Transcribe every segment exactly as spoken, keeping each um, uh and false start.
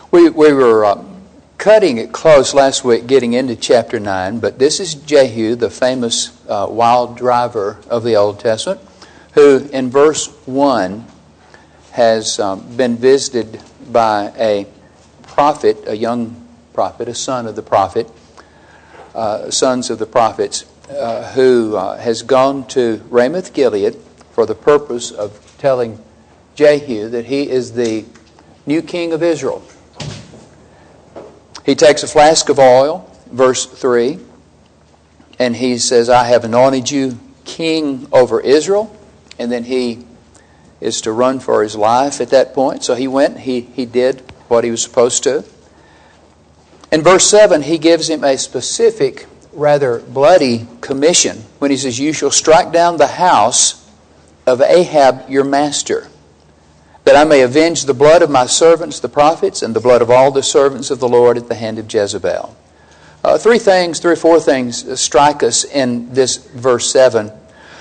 We, we were uh, cutting it close last week, getting into chapter nine, but this is Jehu, the famous uh, wild driver of the Old Testament, who in verse one has um, been visited by a prophet, a young prophet, a son of the prophet, uh, sons of the prophets, uh, who uh, has gone to Ramoth Gilead for the purpose of telling Jehu that he is the new king of Israel. He takes a flask of oil, verse three, and he says, I have anointed you king over Israel. And then he is to run for his life at that point. So he went, he, he did what he was supposed to. In verse seven, he gives him a specific, rather bloody commission when he says, you shall strike down the house of Ahab your master, that I may avenge the blood of my servants, the prophets, and the blood of all the servants of the Lord at the hand of Jezebel. Uh, three things, three or four things strike us in this verse seven.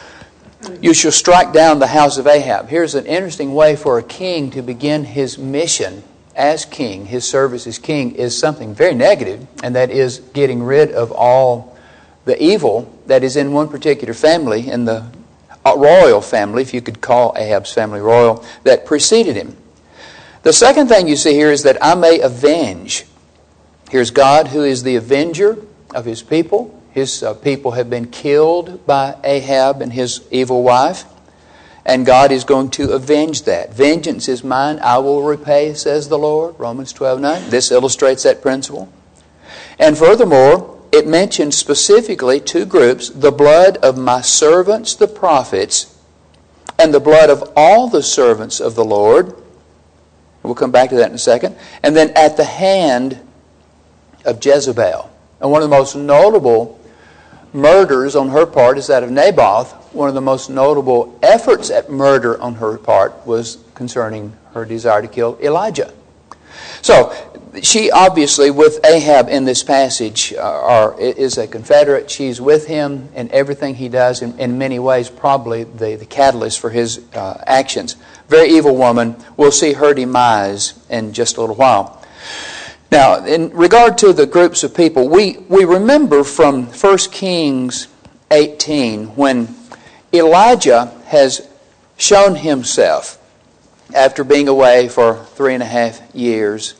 You shall strike down the house of Ahab. Here's an interesting way for a king to begin his mission as king. His service as king is something very negative, and that is getting rid of all the evil that is in one particular family, in the royal family, if you could call Ahab's family royal, that preceded him. The second thing you see here is that I may avenge. Here's God who is the avenger of His people. His uh, people have been killed by Ahab and his evil wife, and God is going to avenge that. Vengeance is mine, I will repay, says the Lord, Romans twelve nine. This illustrates that principle. And furthermore, it mentions specifically two groups, the blood of my servants, the prophets, and the blood of all the servants of the Lord. We'll come back to that in a second. And then at the hand of Jezebel. And one of the most notable murders on her part is that of Naboth. One of the most notable efforts at murder on her part was concerning her desire to kill Elijah. So, she obviously, with Ahab in this passage, uh, are, is a confederate. She's with him in everything he does, in, in many ways probably the, the catalyst for his uh, actions. Very evil woman. We'll see her demise in just a little while. Now, in regard to the groups of people, we, we remember from First Kings eighteen when Elijah has shown himself after being away for three and a half years.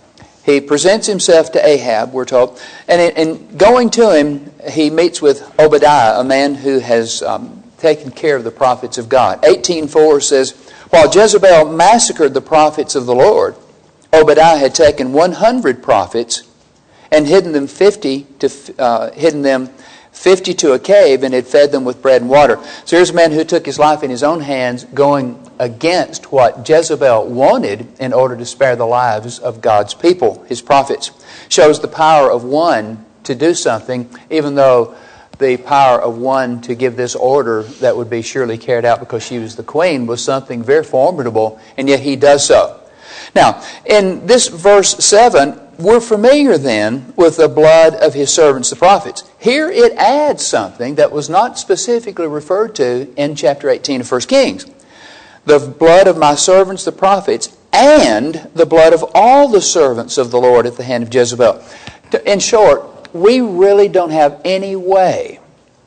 He presents himself to Ahab, we're told, and in, in going to him, he meets with Obadiah, a man who has um, taken care of the prophets of God. eighteen four says, while Jezebel massacred the prophets of the Lord, Obadiah had taken one hundred prophets and hidden them fifty to uh, hidden them fifty to a cave and had fed them with bread and water. So here's a man who took his life in his own hands, going against what Jezebel wanted in order to spare the lives of God's people, His prophets. Shows the power of one to do something, even though the power of one to give this order that would be surely carried out because she was the queen was something very formidable, and yet he does so. Now, in this verse seven, we're familiar then with the blood of His servants, the prophets. Here it adds something that was not specifically referred to in chapter eighteen of First Kings. The blood of my servants, the prophets, and the blood of all the servants of the Lord at the hand of Jezebel. In short, we really don't have any way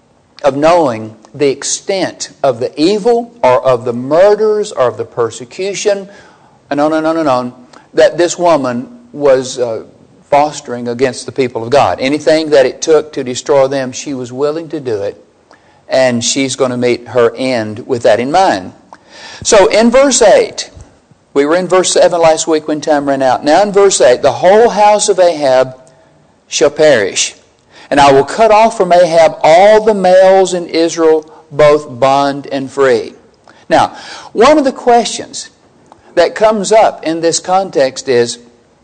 of knowing the extent of the evil or of the murders or of the persecution, and on and on and on, that this woman was uh, fostering against the people of God. Anything that it took to destroy them, she was willing to do it, and she's going to meet her end with that in mind. So in verse eight, we were in verse seven last week when time ran out. Now in verse eight, the whole house of Ahab shall perish, and I will cut off from Ahab all the males in Israel, both bond and free. Now, one of the questions that comes up in this context is,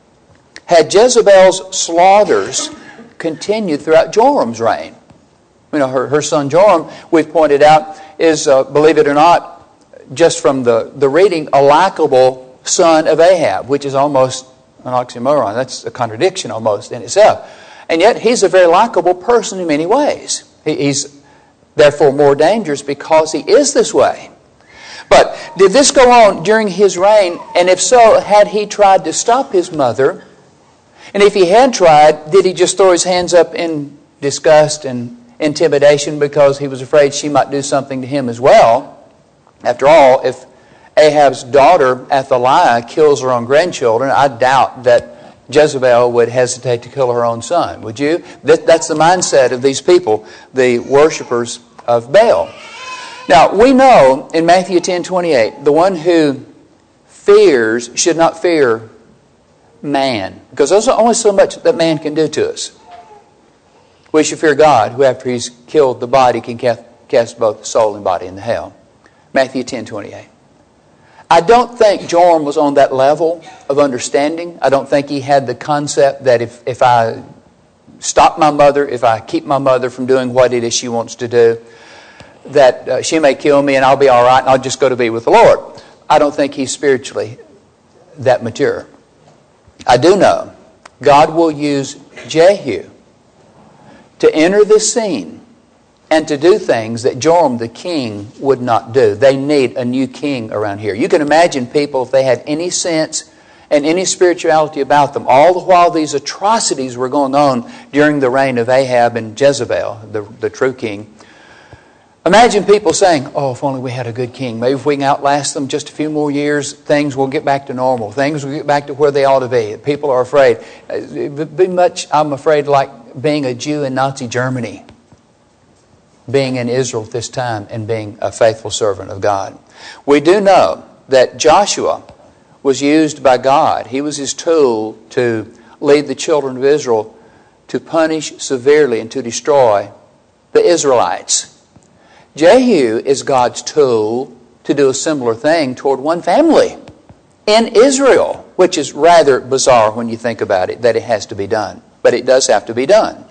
had Jezebel's slaughters continued throughout Joram's reign? You know, her, her son Joram, we've pointed out, is, uh, believe it or not, just from the, the reading, a likable son of Ahab, which is almost an oxymoron. That's a contradiction almost in itself. And yet he's a very likable person in many ways. He, he's therefore more dangerous because he is this way. But did this go on during his reign? And if so, had he tried to stop his mother And if he had tried, did he just throw his hands up in disgust and intimidation because he was afraid she might do something to him as well? After all, if Ahab's daughter Athaliah kills her own grandchildren, I doubt that Jezebel would hesitate to kill her own son. Would you? That, that's the mindset of these people, the worshipers of Baal. Now, we know in Matthew ten twenty-eight, the one who fears should not fear man, because there's only so much that man can do to us. We should fear God, who after He's killed the body can cast both the soul and body into hell. Matthew ten twenty-eight. I don't think Joram was on that level of understanding. I don't think he had the concept that if, if I stop my mother, if I keep my mother from doing what it is she wants to do, that uh, she may kill me and I'll be all right and I'll just go to be with the Lord. I don't think he's spiritually that mature. I do know God will use Jehu to enter this scene and to do things that Joram the king would not do. They need a new king around here. You can imagine people, if they had any sense and any spirituality about them, all the while these atrocities were going on during the reign of Ahab and Jezebel, the, the true king. Imagine people saying, oh, if only we had a good king. Maybe if we can outlast them just a few more years, things will get back to normal. Things will get back to where they ought to be. People are afraid. It would be much, I'm afraid, like being a Jew in Nazi Germany, being in Israel at this time and being a faithful servant of God. We do know that Joshua was used by God. He was His tool to lead the children of Israel to punish severely and to destroy the Israelites. Jehu is God's tool to do a similar thing toward one family in Israel, which is rather bizarre when you think about it, that it has to be done. But it does have to be done.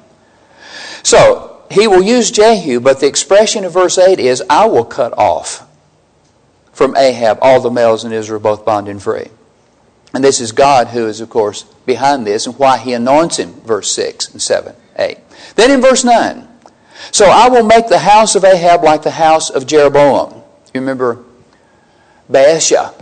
So, he will use Jehu, but the expression of verse eight is, I will cut off from Ahab all the males in Israel, both bond and free. And this is God who is, of course, behind this and why He anoints him, verse six and seven, eight. Then in verse nine, so I will make the house of Ahab like the house of Jeroboam. You remember Baasha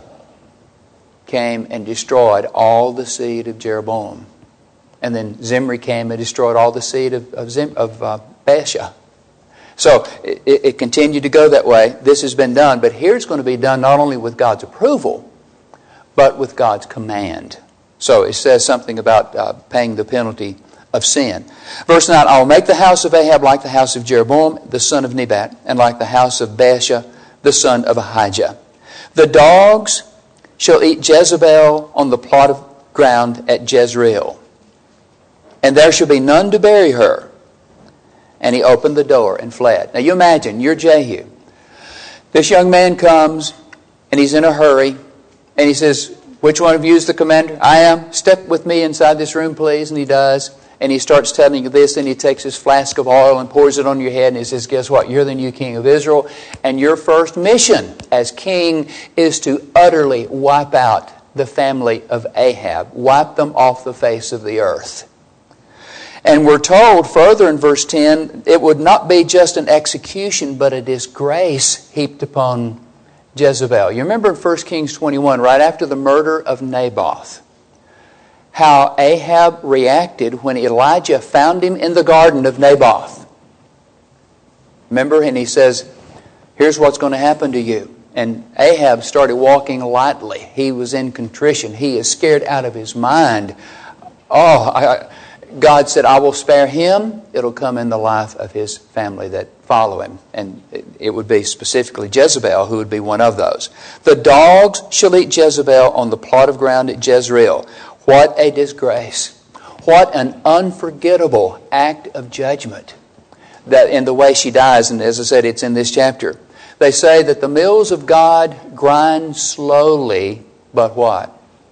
came and destroyed all the seed of Jeroboam. And then Zimri came and destroyed all the seed of, of, Zim, of uh, Baasha. So it, it continued to go that way. This has been done. But here it's going to be done not only with God's approval, but with God's command. So it says something about uh, paying the penalty of sin. Verse nine, I will make the house of Ahab like the house of Jeroboam, the son of Nebat, and like the house of Baasha, the son of Ahijah. The dogs shall eat Jezebel on the plot of ground at Jezreel, and there shall be none to bury her. And he opened the door and fled. Now you imagine, you're Jehu. This young man comes, and he's in a hurry, and he says, which one of you is the commander? I am. Step with me inside this room, please. And he does. And he starts telling you this, and he takes his flask of oil and pours it on your head, and he says, guess what? You're the new king of Israel, and your first mission as king is to utterly wipe out the family of Ahab. Wipe them off the face of the earth. And we're told further in verse ten, it would not be just an execution, but a disgrace heaped upon Jezebel. You remember in First Kings twenty-one, right after the murder of Naboth, how Ahab reacted when Elijah found him in the garden of Naboth. Remember? And he says, here's what's going to happen to you. And Ahab started walking lightly. He was in contrition. He is scared out of his mind. Oh, I, God said, I will spare him. It'll come in the life of his family that follow him. And it, it would be specifically Jezebel who would be one of those. The dogs shall eat Jezebel on the plot of ground at Jezreel. What a disgrace. What an unforgettable act of judgment that in the way she dies. And as I said, it's in this chapter. They say that the mills of God grind slowly, but what?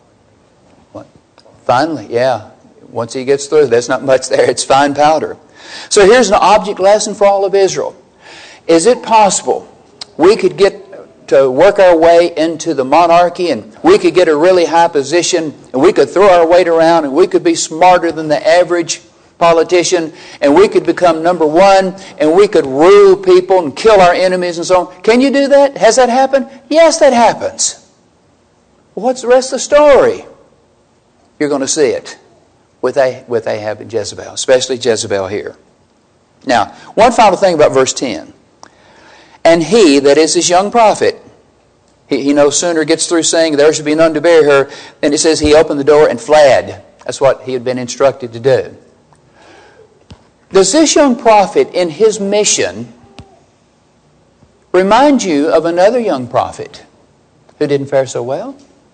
What? Finally, yeah. Once he gets through, there's not much there. It's fine powder. So here's an object lesson for all of Israel. Is it possible we could get to work our way into the monarchy, and we could get a really high position, and we could throw our weight around, and we could be smarter than the average politician, and we could become number one, and we could rule people and kill our enemies and so on? Can you do that? Has that happened? Yes, that happens. Well, what's the rest of the story? You're going to see it. with, Ah- with Ahab and Jezebel, especially Jezebel here. Now, one final thing about verse ten. And he, that is this young prophet, he, he no sooner gets through saying, there should be none to bury her, than it says he opened the door and fled. That's what he had been instructed to do. Does this young prophet in his mission remind you of another young prophet who didn't fare so well?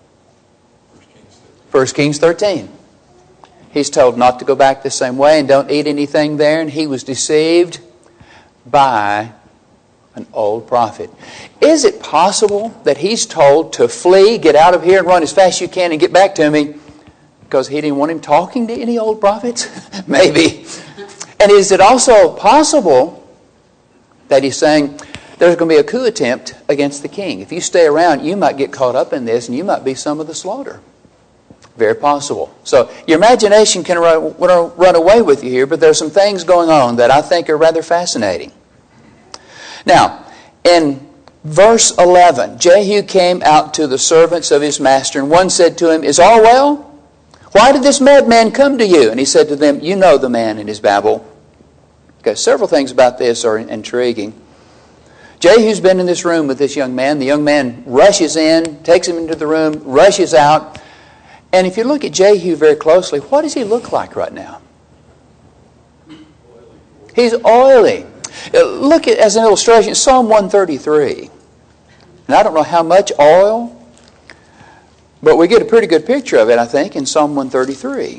First Kings thirteen. He's told not to go back the same way and don't eat anything there, and he was deceived by an old prophet. Is it possible that he's told to flee, get out of here and run as fast as you can and get back to me because he didn't want him talking to any old prophets? Maybe. And is it also possible that he's saying there's going to be a coup attempt against the king? If you stay around, you might get caught up in this and you might be some of the slaughter. Very possible. So your imagination can run, run away with you here, but there's some things going on that I think are rather fascinating. Now, in verse eleven, Jehu came out to the servants of his master, and one said to him, is all well? Why did this madman come to you? And he said to them, you know the man and his babble. Okay, several things about this are intriguing. Jehu's been in this room with this young man. The young man rushes in, takes him into the room, rushes out. And if you look at Jehu very closely, what does he look like right now? He's oily. Look at, as an illustration, Psalm one thirty-three. And I don't know how much oil, but we get a pretty good picture of it, I think, in Psalm one thirty-three.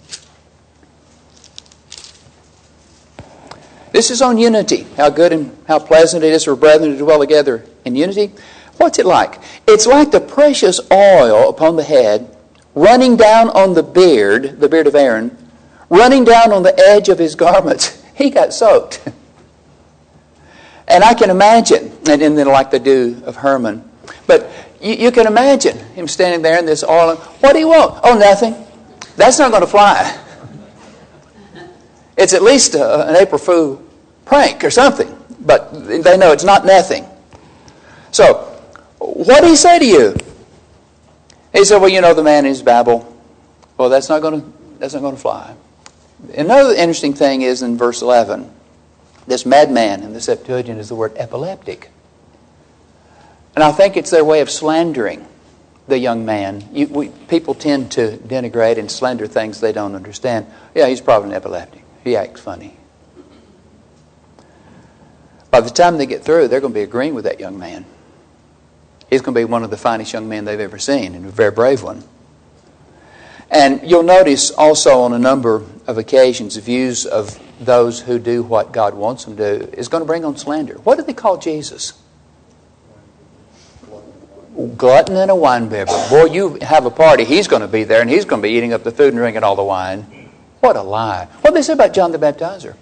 This is on unity, how good and how pleasant it is for brethren to dwell together in unity. What's it like? It's like the precious oil upon the head, running down on the beard, the beard of Aaron, running down on the edge of his garments. He got soaked. And I can imagine, and then like they do of Herman, but you, you can imagine him standing there in this oil. What do you want? Oh, nothing. That's not going to fly. It's at least a, an April Fool prank or something, but they know it's not nothing. So, what did he say to you? He said, well, you know the man in his babble. Well, that's not going to, that's not going to fly. Another interesting thing is in verse eleven, this madman in the Septuagint is the word epileptic. And I think it's their way of slandering the young man. You, we, people tend to denigrate and slander things they don't understand. Yeah, he's probably an epileptic. He acts funny. By the time they get through, they're going to be agreeing with that young man. He's going to be one of the finest young men they've ever seen, and a very brave one. And you'll notice also on a number of occasions, views of those who do what God wants them to do is going to bring on slander. What did they call Jesus? Glutton and a winebibber. Boy, you have a party, he's going to be there, and he's going to be eating up the food and drinking all the wine. What a lie. What did they say about John the Baptizer?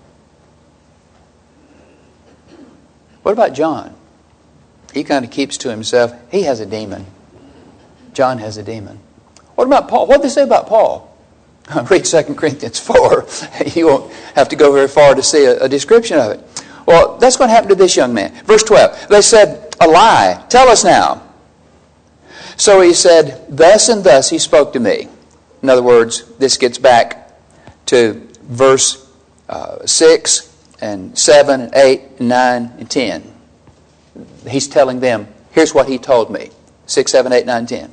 What about John? He kind of keeps to himself. He has a demon. John has a demon. What about Paul? What did they say about Paul? Read Second Corinthians four. You won't have to go very far to see a, a description of it. Well, that's what happened to this young man. Verse twelve. They said, a lie. Tell us now. So he said, thus and thus he spoke to me. In other words, this gets back to verse uh, six and seven and eight and nine and ten. He's telling them, here's what he told me. six, seven, eight, nine, ten.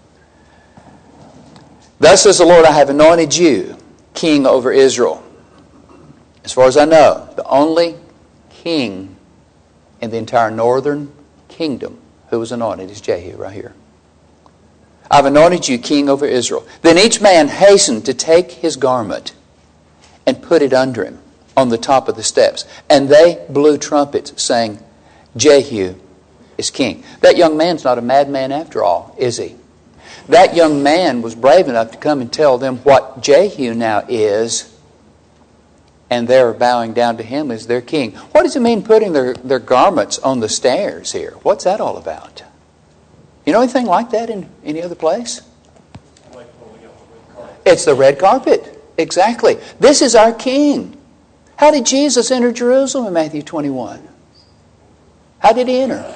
Thus says the Lord, I have anointed you king over Israel. As far as I know, the only king in the entire northern kingdom who was anointed is Jehu right here. I've anointed you king over Israel. Then each man hastened to take his garment and put it under him on the top of the steps. And they blew trumpets saying, Jehu is king. That young man's not a madman after all, is he? That young man was brave enough to come and tell them what Jehu now is, and they're bowing down to him as their king. What does it mean putting their, their garments on the stairs here? What's that all about? You know anything like that in any other place? It's the red carpet. Exactly. This is our king. How did Jesus enter Jerusalem in Matthew twenty-one? How did he enter?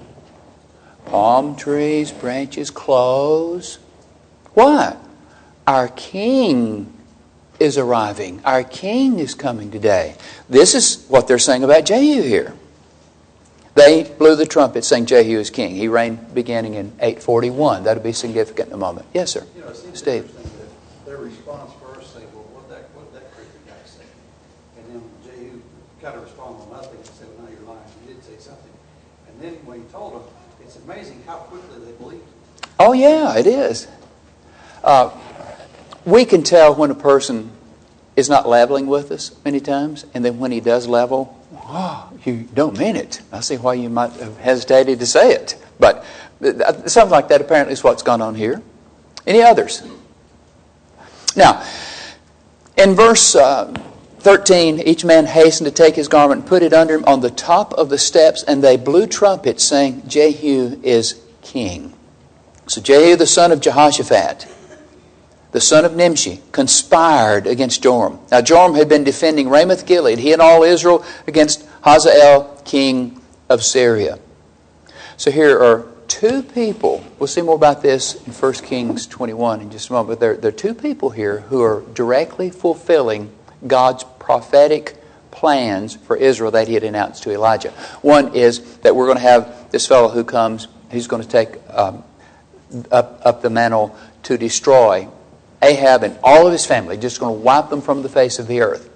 Palm trees, branches, clothes. Why? our king is arriving. Our king is coming today. This is what they're saying about Jehu here. They blew the trumpet saying Jehu is king. He reigned beginning in eight forty-one. That'll be significant in a moment. Yes, sir. You know, it seems Steve. interesting that their response first say, well, what that what that creepy guy say? And then Jehu kind of responded with nothing and said, well, no, you're lying. You did say something. And then when he told them, it's amazing how quickly they believed him. Oh, yeah, it is. Uh, we can tell when a person is not leveling with us many times, and then when he does level, oh, you don't mean it. I see why you might have hesitated to say it. But something like that apparently is what's gone on here. Any others? Now, in verse uh, thirteen, each man hastened to take his garment and put it under him on the top of the steps, and they blew trumpets, saying, Jehu is king. So Jehu, the son of Jehoshaphat, the son of Nimshi, conspired against Joram. Now Joram had been defending Ramoth-Gilead, he and all Israel, against Hazael, king of Syria. So here are two people. We'll see more about this in First Kings twenty-one in just a moment. But there, there are two people here who are directly fulfilling God's prophetic plans for Israel that he had announced to Elijah. One is that we're going to have this fellow who comes, he's going to take um, up, up the mantle to destroy Ahab and all of his family, just going to wipe them from the face of the earth.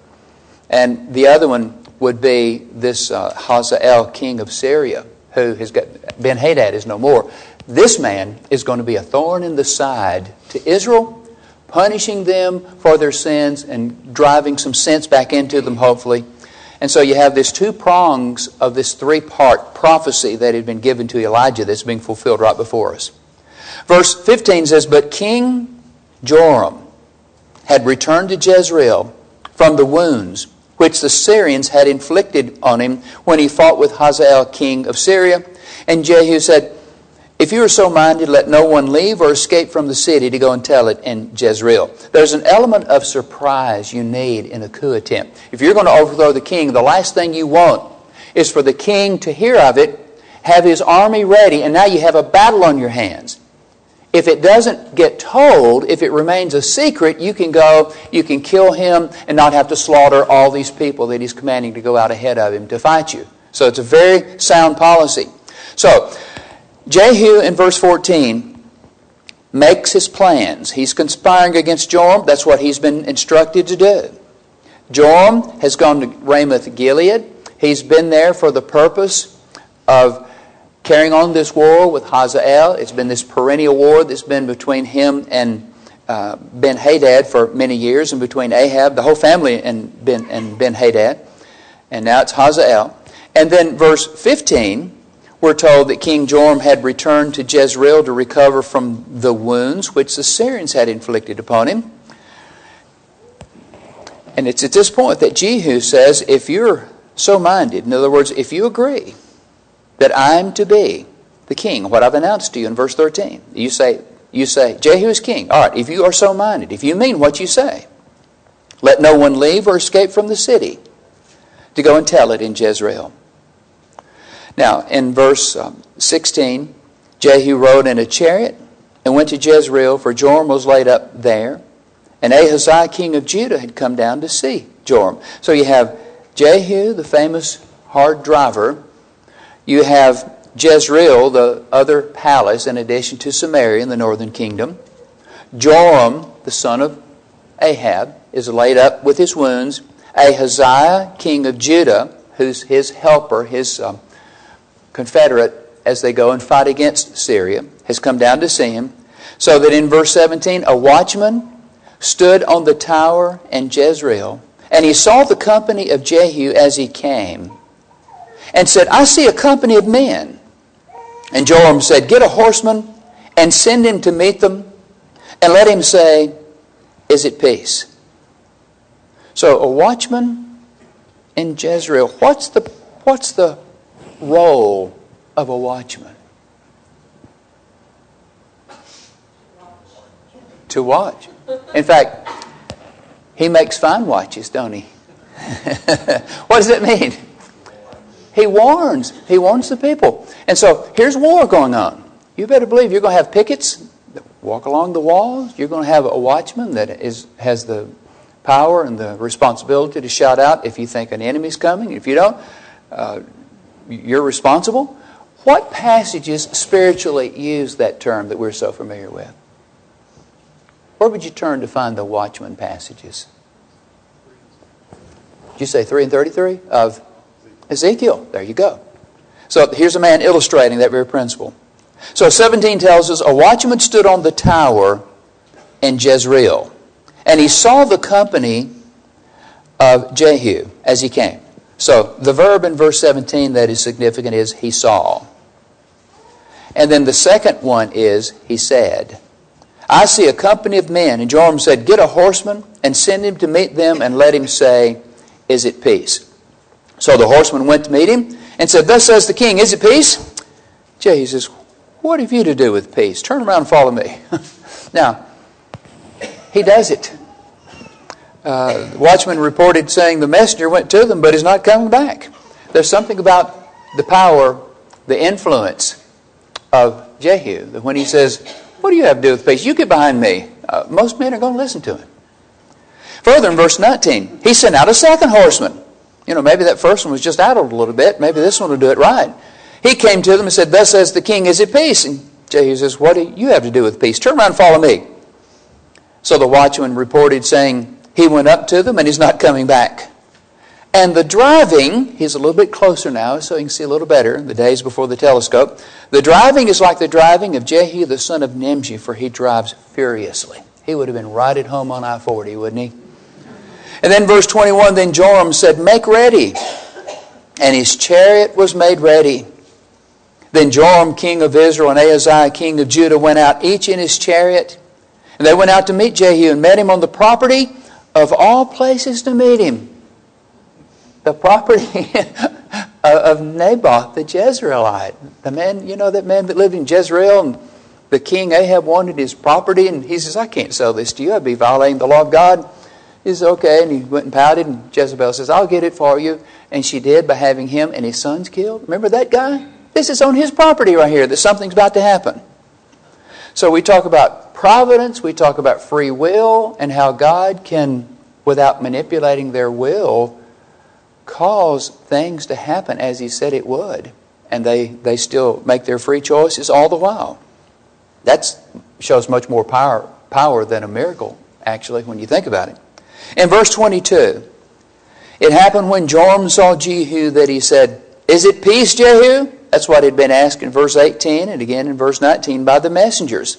And the other one would be this uh, Hazael, king of Syria, who has got, Ben-Hadad is no more. This man is going to be a thorn in the side to Israel, punishing them for their sins and driving some sense back into them, hopefully. And so you have these two prongs of this three-part prophecy that had been given to Elijah that's being fulfilled right before us. Verse fifteen says, But King Joram had returned to Jezreel from the wounds which the Syrians had inflicted on him when he fought with Hazael, king of Syria. And Jehu said, If you are so minded, let no one leave or escape from the city to go and tell it in Jezreel. There's an element of surprise you need in a coup attempt. If you're going to overthrow the king, the last thing you want is for the king to hear of it, have his army ready, and now you have a battle on your hands. If it doesn't get told, if it remains a secret, you can go, you can kill him and not have to slaughter all these people that he's commanding to go out ahead of him to fight you. So it's a very sound policy. So, Jehu in verse fourteen makes his plans. He's conspiring against Joram. That's what he's been instructed to do. Joram has gone to Ramoth-Gilead. He's been there for the purpose of carrying on this war with Hazael. It's been this perennial war that's been between him and uh, Ben-Hadad for many years, and between Ahab, the whole family, and Ben and Ben-Hadad. And now it's Hazael. And then verse fifteen, we're told that King Joram had returned to Jezreel to recover from the wounds which the Syrians had inflicted upon him. And it's at this point that Jehu says, if you're so minded, in other words, if you agree that I'm to be the king, what I've announced to you in verse thirteen. You say, you say, Jehu is king. All right, if you are so minded, if you mean what you say, let no one leave or escape from the city to go and tell it in Jezreel. Now, in verse um, sixteen, Jehu rode in a chariot and went to Jezreel, for Joram was laid up there, and Ahaziah, king of Judah, had come down to see Joram. So you have Jehu, the famous hard driver. You have Jezreel, the other palace, in addition to Samaria in the northern kingdom. Joram, the son of Ahab, is laid up with his wounds. Ahaziah, king of Judah, who's his helper, his um, confederate, as they go and fight against Syria, has come down to see him. So that in verse seventeen, a watchman stood on the tower in Jezreel, and he saw the company of Jehu as he came, and said, I see a company of men. And Joram said, Get a horseman and send him to meet them, and let him say, Is it peace? So a watchman in Jezreel. What's the, what's the role of a watchman? To watch. In fact, he makes fine watches, don't he? What does it mean? He warns. He warns the people. And so here's war going on. You better believe you're going to have pickets. walk along the walls. You're going to have a watchman that is has the power and the responsibility to shout out if you think an enemy's coming. If you don't, uh, you're responsible. What passages spiritually use that term that we're so familiar with? Where would you turn to find the watchman passages? Did you say three and thirty-three of Ezekiel? There you go. So here's a man illustrating that very principle. So seventeen tells us, a watchman stood on the tower in Jezreel, and he saw the company of Jehu as he came. So the verb in verse seventeen that is significant is he saw. And then the second one is he said. I see a company of men. And Joram said, get a horseman and send him to meet them and let him say, is it peace? So the horseman went to meet him and said, thus says the king, is it peace? Jehu says, what have you to do with peace? Turn around and follow me. Now, he does it. Uh, the watchman reported saying the messenger went to them, but is not coming back. There's something about the power, the influence of Jehu, that when he says, what do you have to do with peace? You get behind me. Uh, most men are going to listen to him. Further, in verse nineteen, he sent out a second horseman. You know, maybe that first one was just addled a little bit. Maybe this one will do it right. He came to them and said, thus says the king, is it peace? And Jehu says, what do you have to do with peace? Turn around and follow me. So the watchman reported saying, he went up to them and he's not coming back. And the driving, he's a little bit closer now so he can see a little better, the days before the telescope. The driving is like the driving of Jehu the son of Nimshi, for he drives furiously. He would have been right at home on I forty, wouldn't he? And then verse twenty-one, then Joram said, make ready. And his chariot was made ready. Then Joram, king of Israel, and Ahaziah, king of Judah, went out, each in his chariot. And they went out to meet Jehu and met him on the property of all places to meet him. The property of Naboth the Jezreelite. The man, you know, that man that lived in Jezreel, and the king Ahab wanted his property, and he says, I can't sell this to you. I'd be violating the law of God. He says, okay, and he went and pouted, and Jezebel says, I'll get it for you. And she did by having him and his sons killed. Remember that guy? This is on his property right here, that something's about to happen. So we talk about providence, we talk about free will, and how God can, without manipulating their will, cause things to happen as He said it would. And they, they still make their free choices all the while. That shows much more power, power than a miracle, actually, when you think about it. In verse twenty-two, it happened when Joram saw Jehu that he said, is it peace, Jehu? That's what had been asked in verse eighteen and again in verse nineteen by the messengers.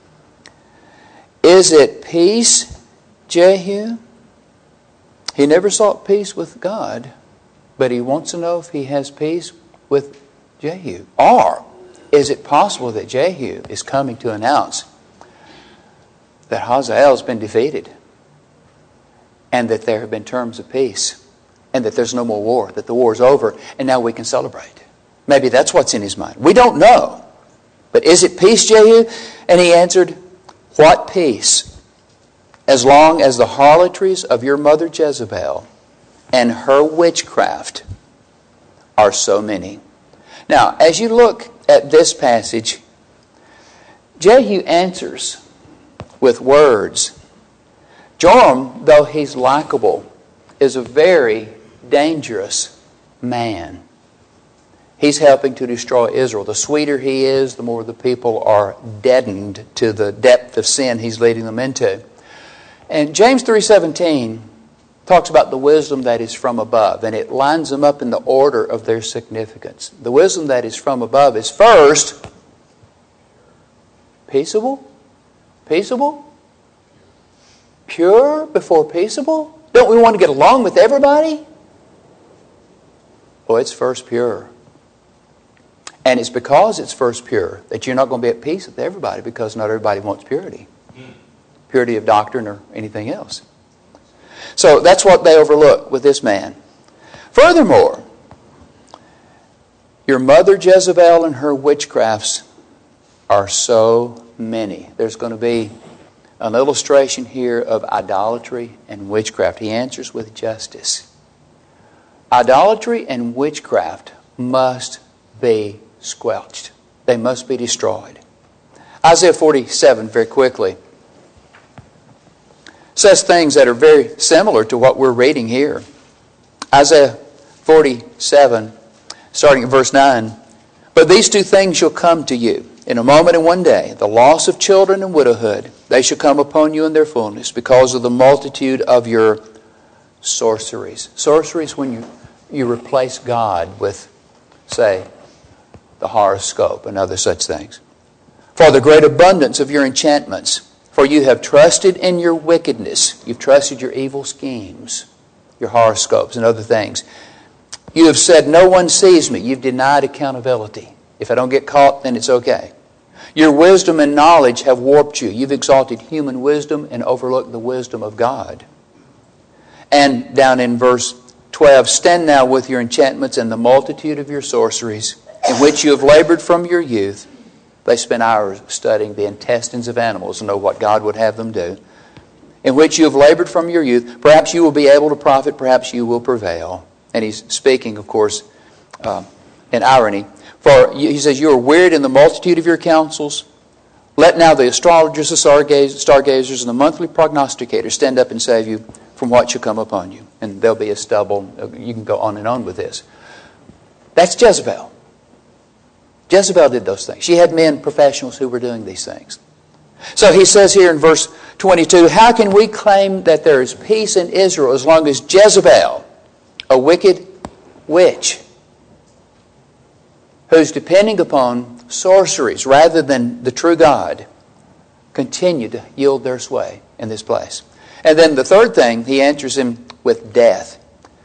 Is it peace, Jehu? He never sought peace with God, but he wants to know if he has peace with Jehu. Or is it possible that Jehu is coming to announce that Hazael has been defeated and that there have been terms of peace and that there's no more war, that the war is over and now we can celebrate? Maybe that's what's in his mind. We don't know. But is it peace, Jehu? And he answered, what peace? As long as the harlotries of your mother Jezebel and her witchcraft are so many. Now, as you look at this passage, Jehu answers with words. Joram, though he's likable, is a very dangerous man. He's helping to destroy Israel. The sweeter he is, the more the people are deadened to the depth of sin he's leading them into. And James three seventeen talks about the wisdom that is from above, and it lines them up in the order of their significance. The wisdom that is from above is first, peaceable, peaceable, pure before peaceable. Don't we want to get along with everybody? Oh, it's first pure. And it's because it's first pure that you're not going to be at peace with everybody, because not everybody wants purity. Purity of doctrine or anything else. So that's what they overlook with this man. Furthermore, your mother Jezebel and her witchcrafts are so many. There's going to be an illustration here of idolatry and witchcraft. He answers with justice. Idolatry and witchcraft must be squelched. They must be destroyed. Isaiah forty-seven, very quickly, says things that are very similar to what we're reading here. Isaiah forty-seven, starting at verse nine. But these two things shall come to you in a moment and one day, the loss of children and widowhood. They shall come upon you in their fullness because of the multitude of your sorceries. Sorceries when you, you replace God with, say, the horoscope and other such things. For the great abundance of your enchantments, for you have trusted in your wickedness. You've trusted your evil schemes, your horoscopes and other things. You have said, no one sees me. You've denied accountability. If I don't get caught, then it's okay. Your wisdom and knowledge have warped you. You've exalted human wisdom and overlooked the wisdom of God. And down in verse twelve, stand now with your enchantments and the multitude of your sorceries, in which you have labored from your youth. They spent hours studying the intestines of animals to know what God would have them do. In which you have labored from your youth. Perhaps you will be able to profit. Perhaps you will prevail. And he's speaking, of course, uh, in irony. For he says, you are wearied in the multitude of your counsels. Let now the astrologers, the stargazers, and the monthly prognosticators stand up and save you from what shall come upon you. And there'll be a stubble. You can go on and on with this. That's Jezebel. Jezebel did those things. She had men, professionals, who were doing these things. So he says here in verse twenty-two, how can we claim that there is peace in Israel as long as Jezebel, a wicked witch, who's depending upon sorceries rather than the true God, continue to yield their sway in this place? And then the third thing, he answers him with death.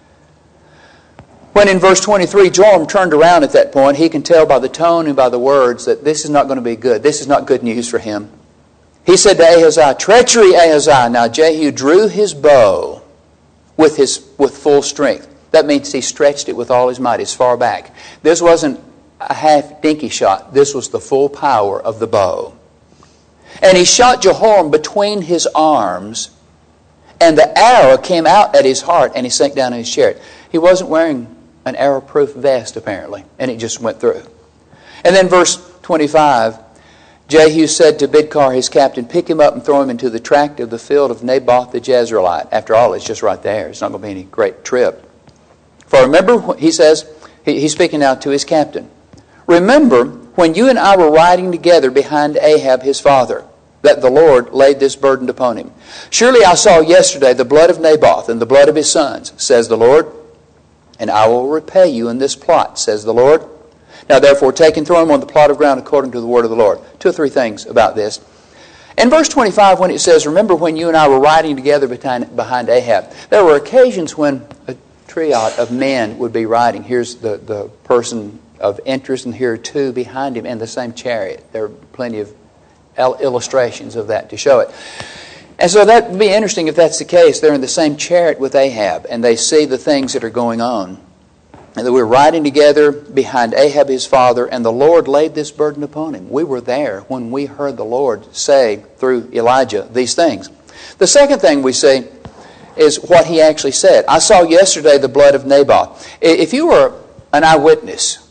When in verse twenty-three, Joram turned around at that point, he can tell by the tone and by the words that this is not going to be good. This is not good news for him. He said to Ahaziah, treachery, Ahaziah. Now Jehu drew his bow with his with full strength. That means he stretched it with all his might, as far back. This wasn't a half dinky shot. This was the full power of the bow. And he shot Jehoram between his arms, and the arrow came out at his heart, and he sank down in his chariot. He wasn't wearing an arrow-proof vest, apparently, and it just went through. And then verse twenty-five, Jehu said to Bidkar, his captain, pick him up and throw him into the tract of the field of Naboth the Jezreelite. After all, it's just right there. It's not going to be any great trip. For remember, he says, he's speaking now to his captain. Remember when you and I were riding together behind Ahab his father, that the Lord laid this burden upon him. Surely I saw yesterday the blood of Naboth and the blood of his sons, says the Lord, and I will repay you in this plot, says the Lord. Now therefore take and throw him on the plot of ground according to the word of the Lord. Two or three things about this. In verse twenty-five, when it says, remember when you and I were riding together behind, behind Ahab, there were occasions when a triad of men would be riding. Here's the, the person of interest, and here are two behind him in the same chariot. There are plenty of illustrations of that to show it. And so that would be interesting if that's the case. They're in the same chariot with Ahab, and they see the things that are going on. And that we're riding together behind Ahab his father, and the Lord laid this burden upon him. We were there when we heard the Lord say through Elijah these things. The second thing we see is what he actually said. I saw yesterday the blood of Naboth. If you were an eyewitness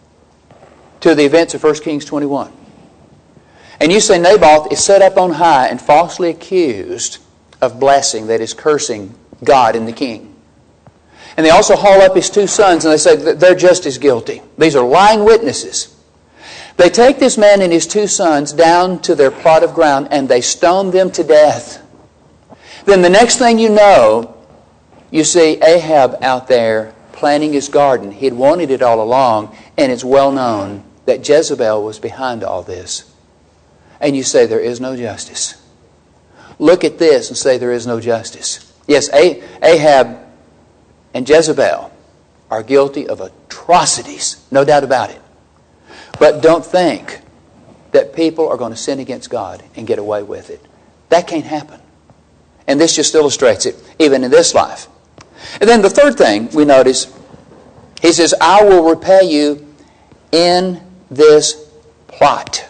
to the events of First Kings twenty-one, and you say Naboth is set up on high and falsely accused of blessing, that is cursing God and the king. And they also haul up his two sons and they say that they're just as guilty. These are lying witnesses. They take this man and his two sons down to their plot of ground and they stone them to death. Then the next thing you know, you see Ahab out there planting his garden. He had wanted it all along, and it's well known that Jezebel was behind all this. And you say there is no justice. Look at this and say there is no justice. Yes, Ahab and Jezebel are guilty of atrocities, no doubt about it. But don't think that people are going to sin against God and get away with it. That can't happen. And this just illustrates it, even in this life. And then the third thing we notice, he says, I will repay you in this plot.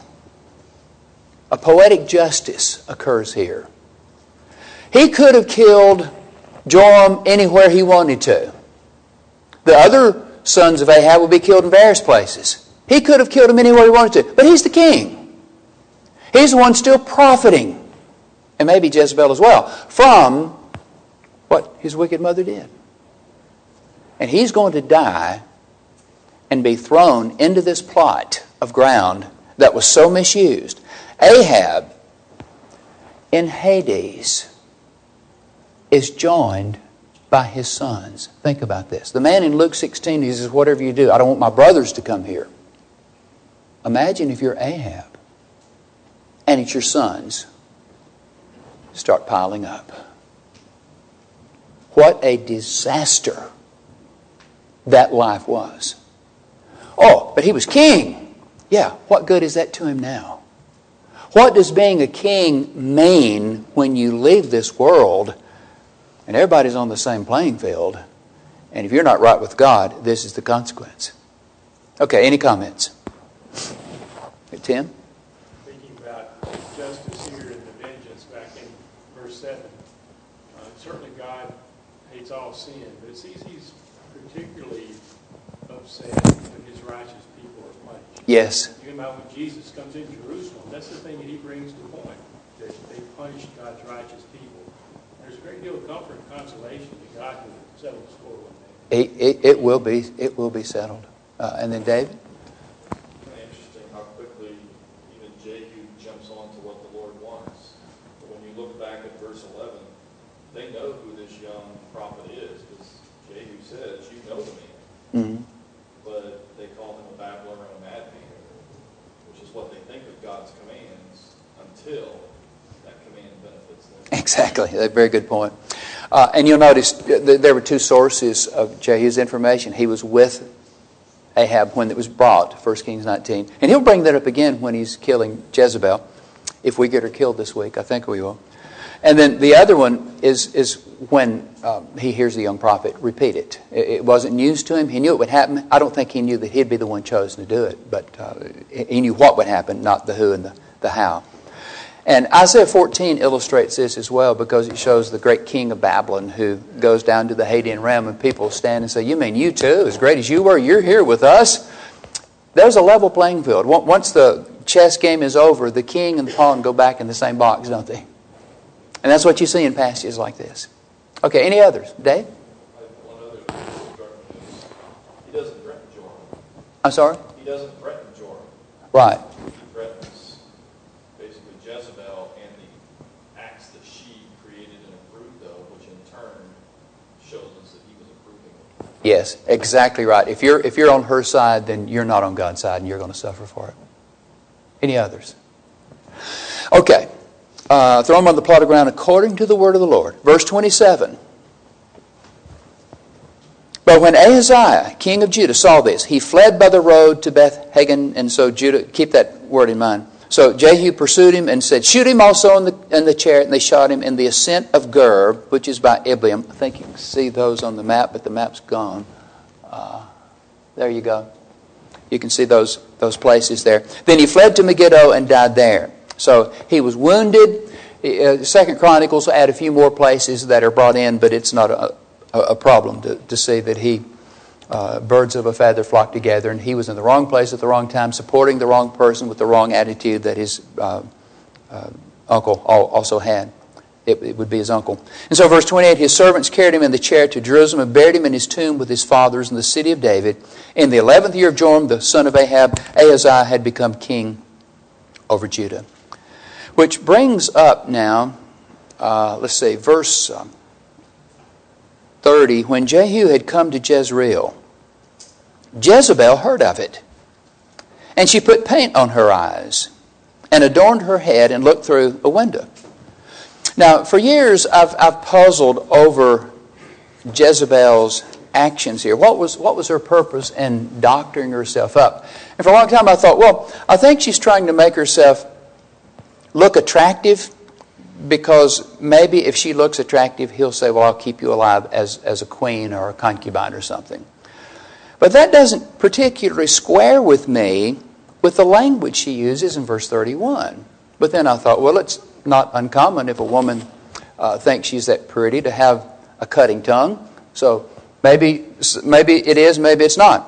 A poetic justice occurs here. He could have killed Joram anywhere he wanted to. The other sons of Ahab would be killed in various places. He could have killed him anywhere he wanted to. But he's the king. He's the one still profiting, and maybe Jezebel as well, from what his wicked mother did. And he's going to die and be thrown into this plot of ground that was so misused. Ahab, in Hades, is joined by his sons. Think about this. The man in Luke sixteen, he says, whatever you do, I don't want my brothers to come here. Imagine if you're Ahab and it's your sons start piling up. What a disaster that life was. Oh, but he was king. Yeah, what good is that to him now? What does being a king mean when you leave this world and everybody's on the same playing field, and if you're not right with God, this is the consequence? Okay, any comments? Tim? Thinking about justice here and the vengeance back in verse seven. Uh, certainly God hates all sin, but it seems he's particularly upset when his righteous people are punished. Yes. Thinking about when Jesus comes into Jerusalem, that's the thing that he brings to point, that they punished God's righteous people. There's a great deal of comfort and consolation that God will settle the score one day. It, it, it will be. It will be settled. Uh, and then David? Interesting how quickly even Jehu jumps on to what the Lord wants. But when you look back at verse eleven, they know who this young prophet is, because Jehu says, you know the man. Mm-hmm. But they call him a babbler and a madman, which is what they think of God's commands until that command benefits them. Exactly. That's a very good point. Uh, and you'll notice th- there were two sources of Jehu's information. He was with Ahab when it was brought, First Kings nineteen. And he'll bring that up again when he's killing Jezebel. If we get her killed this week, I think we will. And then the other one is is when um, he hears the young prophet repeat it. it. It wasn't news to him. He knew it would happen. I don't think he knew that he'd be the one chosen to do it. But uh, he knew what would happen, not the who and the, the how. And Isaiah fourteen illustrates this as well, because it shows the great king of Babylon who goes down to the Hadean realm, and people stand and say, you mean you too, as great as you were, you're here with us? There's a level playing field. Once the chess game is over, the king and the pawn go back in the same box, don't they? And that's what you see in passages like this. Okay, any others? Dave? One other thing is, he doesn't threaten Joram. I'm sorry? He doesn't threaten Joram. Right. He threatens basically Jezebel and the acts that she created and approved of, which in turn shows us that he was approving of. Yes, exactly right. If you're if you're on her side, then you're not on God's side, and you're going to suffer for it. Any others? Okay. Uh, throw them on the plot of ground according to the word of the Lord. Verse twenty-seven. But when Ahaziah, king of Judah, saw this, he fled by the road to Beth-Hagen, and so Judah, keep that word in mind. So Jehu pursued him and said, shoot him also in the, in the chariot, and they shot him in the ascent of Gur, which is by Ibleam. I think you can see those on the map, but the map's gone. Uh, there you go. You can see those, those places there. Then he fled to Megiddo and died there. So he was wounded. Uh, Second Chronicles will add a few more places that are brought in, but it's not a, a, a problem to, to see that he, uh, birds of a feather flock together, and he was in the wrong place at the wrong time, supporting the wrong person with the wrong attitude that his uh, uh, uncle also had. It, it would be his uncle. And so verse twenty-eight, his servants carried him in the chariot to Jerusalem and buried him in his tomb with his fathers in the city of David. In the eleventh year of Joram, the son of Ahab, Ahaziah had become king over Judah. Which brings up now, uh, let's see, verse um, thirty. When Jehu had come to Jezreel, Jezebel heard of it. And she put paint on her eyes and adorned her head and looked through a window. Now, for years, I've, I've puzzled over Jezebel's actions here. What was, what was her purpose in doctoring herself up? And for a long time I thought, well, I think she's trying to make herself look attractive, because maybe if she looks attractive, he'll say, well, I'll keep you alive as, as a queen or a concubine or something. But that doesn't particularly square with me with the language she uses in verse thirty-one. But then I thought, well, it's not uncommon if a woman uh, thinks she's that pretty to have a cutting tongue. So maybe, maybe it is, maybe it's not.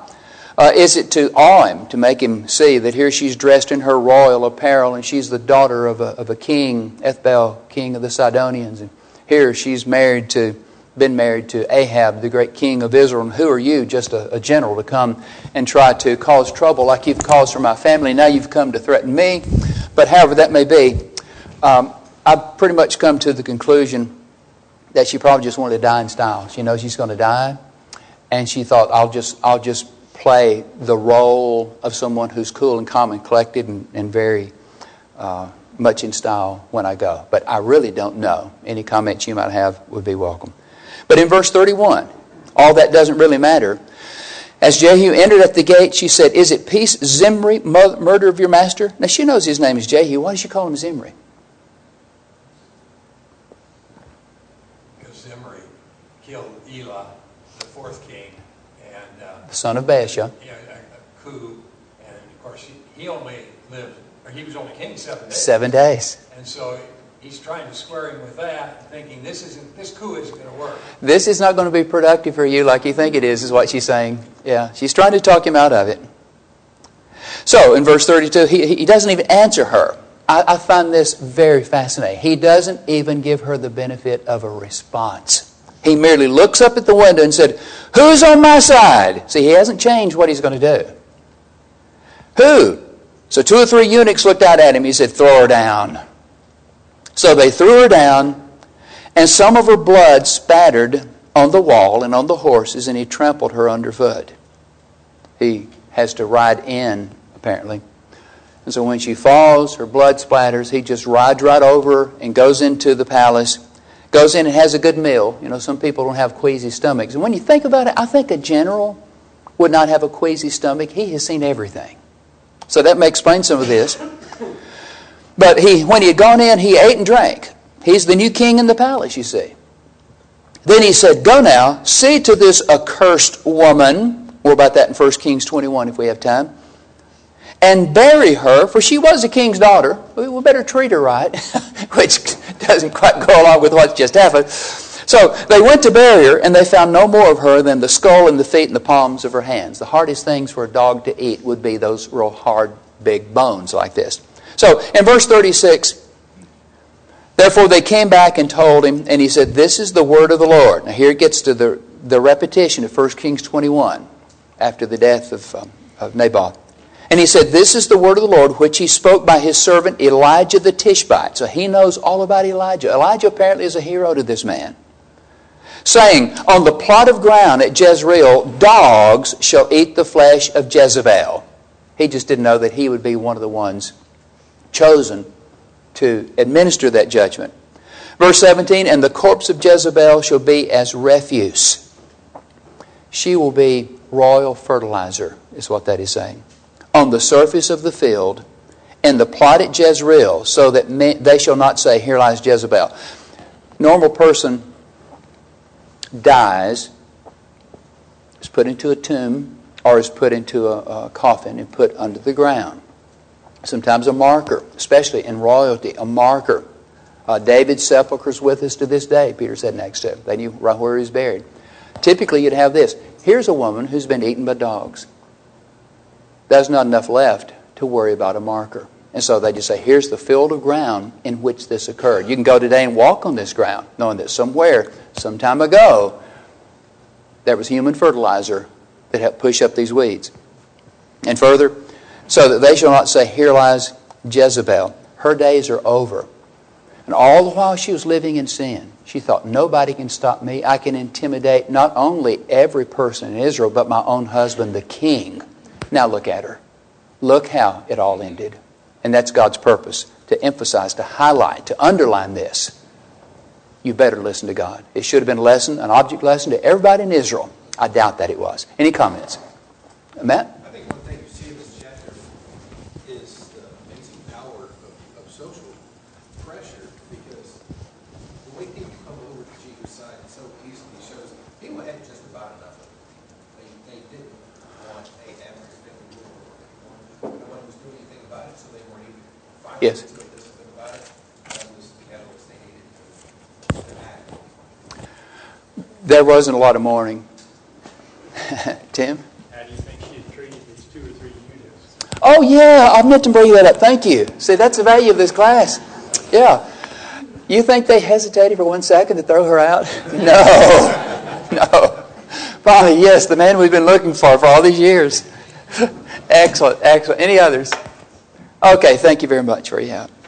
Uh, is it to awe him, to make him see that here she's dressed in her royal apparel and she's the daughter of a, of a king, Ethbaal, king of the Sidonians, and here she's married to, been married to Ahab, the great king of Israel, and who are you, just a, a general, to come and try to cause trouble like you've caused for my family? Now you've come to threaten me. But however that may be, um, I've pretty much come to the conclusion that she probably just wanted to die in style. She knows she's going to die, and she thought, I'll just, I'll just play the role of someone who's cool and calm and collected and, and very uh, much in style when I go. But I really don't know. Any comments you might have would be welcome. But in verse thirty-one, all that doesn't really matter. As Jehu entered at the gate, she said, is it peace, Zimri, murder of your master? Now she knows his name is Jehu. Why does she call him Zimri? Because Zimri killed Elah, the fourth king, and uh, The son of Baasha. Yeah, a, a coup, and of course he, he only lived, or he was only king seven days. Seven days. And so he's trying to square him with that, thinking this isn't, this coup isn't going to work. This is not going to be productive for you like you think it is, is what she's saying. Yeah, she's trying to talk him out of it. So, in verse thirty-two, he, he doesn't even answer her. I, I find this very fascinating. He doesn't even give her the benefit of a response. He merely looks up at the window and said, who's on my side? See, he hasn't changed what he's going to do. Who? So two or three eunuchs looked out at him. He said, throw her down. So they threw her down, and some of her blood spattered on the wall and on the horses, and he trampled her underfoot. He has to ride in, apparently. And so when she falls, her blood splatters, he just rides right over her and goes into the palace, goes in and has a good meal. You know, some people don't have queasy stomachs. And when you think about it, I think a general would not have a queasy stomach. He has seen everything. So that may explain some of this. But he, when he had gone in, he ate and drank. He's the new king in the palace, you see. Then he said, go now, see to this accursed woman. More about that in First Kings twenty-one if we have time. And bury her, for she was a king's daughter. We better treat her right, which doesn't quite go along with what's just happened. So they went to bury her, and they found no more of her than the skull and the feet and the palms of her hands. The hardest things for a dog to eat would be those real hard, big bones like this. So in verse thirty-six, therefore they came back and told him, and he said, this is the word of the Lord. Now here it gets to the, the repetition of First Kings twenty-one, after the death of, um, of Naboth. And he said, this is the word of the Lord, which he spoke by his servant Elijah the Tishbite. So he knows all about Elijah. Elijah apparently is a hero to this man. Saying, on the plot of ground at Jezreel, dogs shall eat the flesh of Jezebel. He just didn't know that he would be one of the ones chosen to administer that judgment. Verse seventeen, and the corpse of Jezebel shall be as refuse. She will be royal fertilizer, is what that is saying. On the surface of the field, in the plot at Jezreel, so that men, they shall not say, here lies Jezebel. Normal person dies, is put into a tomb, or is put into a, a coffin and put under the ground. Sometimes a marker, especially in royalty, a marker. Uh, David's sepulchre is with us to this day, Peter said next to him. They knew right where he was buried. Typically you'd have this. Here's a woman who's been eaten by dogs. There's not enough left to worry about a marker. And so they just say, here's the field of ground in which this occurred. You can go today and walk on this ground, knowing that somewhere, some time ago, there was human fertilizer that helped push up these weeds. And further, so that they shall not say, here lies Jezebel. Her days are over. And all the while she was living in sin, she thought, nobody can stop me. I can intimidate not only every person in Israel, but my own husband, the king. Now look at her. Look how it all ended. And that's God's purpose, to emphasize, to highlight, to underline this. You better listen to God. It should have been a lesson, an object lesson to everybody in Israel. I doubt that it was. Any comments? Matt? I think one thing you see in this chapter is the amazing power of, of social pressure, because the way people come over to Jesus' side so easily shows people had just about enough of it. They, they didn't want Ahab to spend the war. No one was doing anything about it, so they weren't even fighting Yes. to do anything about it. That was the catalyst they needed to, to act. There wasn't a lot of mourning. Tim? How do you think she'd treat Oh, yeah, I meant to bring that up. Thank you. See, that's the value of this class. Yeah. You think they hesitated for one second to throw her out? No. No. Finally, yes, the man we've been looking for for all these years. Excellent, excellent. Any others? Okay, thank you very much for your help.